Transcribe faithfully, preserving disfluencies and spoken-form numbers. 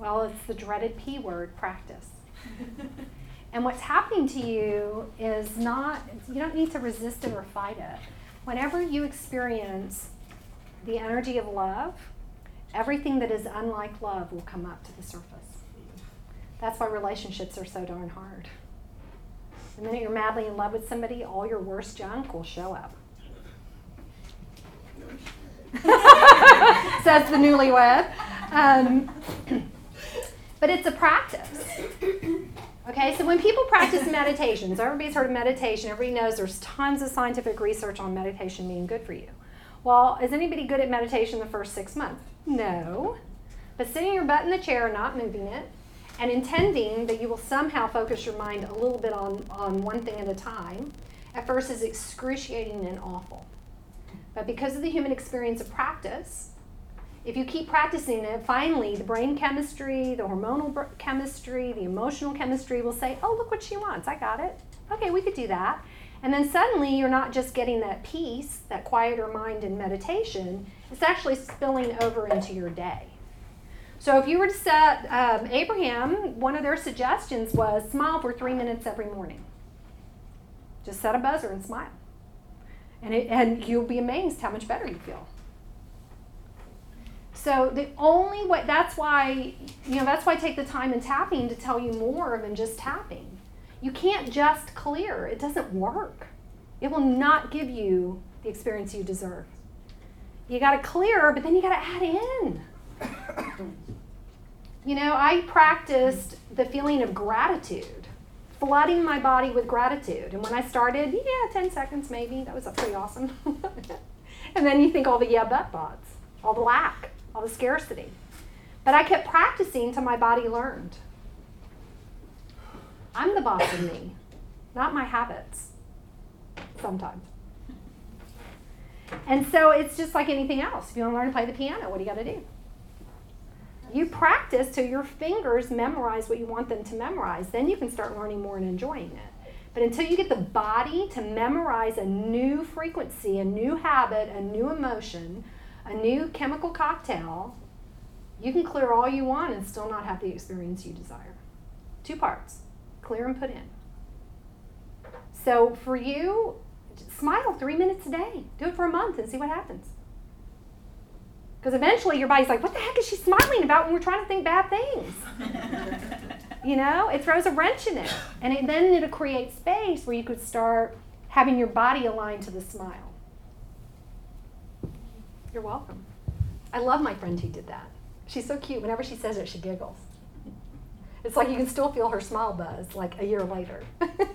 Well, it's the dreaded P word, practice. And what's happening to you is not, you don't need to resist it or fight it. Whenever you experience the energy of love, everything that is unlike love will come up to the surface. That's why relationships are so darn hard. The minute you're madly in love with somebody, all your worst junk will show up. Says the newlywed. Um, but it's a practice. Okay, so when people practice meditations, everybody's heard of meditation, everybody knows there's tons of scientific research on meditation being good for you. Well, is anybody good at meditation the first six months? No. But sitting your butt in the chair, not moving it, and intending that you will somehow focus your mind a little bit on, on one thing at a time, at first is excruciating and awful. But because of the human experience of practice, if you keep practicing it, finally the brain chemistry, the hormonal br- chemistry, the emotional chemistry will say, oh, look what she wants. I got it. Okay, we could do that. And then suddenly you're not just getting that peace, that quieter mind in meditation, it's actually spilling over into your day. So if you were to set, um, Abraham, one of their suggestions was smile for three minutes every morning. Just set a buzzer and smile. And, it, and you'll be amazed how much better you feel. So the only way, that's why, you know, that's why I take the time in tapping to tell you more than just tapping. You can't just clear. It doesn't work. It will not give you the experience you deserve. You got to clear, but then you got to add in. You know, I practiced the feeling of gratitude, flooding my body with gratitude. And when I started, yeah, ten seconds maybe, that was pretty awesome. And then you think all the yeah, but bots, all the lack, all the scarcity. But I kept practicing until my body learned. I'm the boss of me, not my habits, sometimes. And so it's just like anything else. If you want to learn to play the piano, what do you got to do? You practice till your fingers memorize what you want them to memorize. Then you can start learning more and enjoying it. But until you get the body to memorize a new frequency, a new habit, a new emotion, a new chemical cocktail, you can clear all you want and still not have the experience you desire. Two parts, clear and put in. So for you, smile three minutes a day. Do it for a month and see what happens. Because eventually your body's like, what the heck is she smiling about when we're trying to think bad things? You know, it throws a wrench in it. And it, then it'll create space where you could start having your body aligned to the smile. You're welcome. I love my friend who did that. She's so cute. Whenever she says it, she giggles. It's like you can still feel her smile buzz like a year later.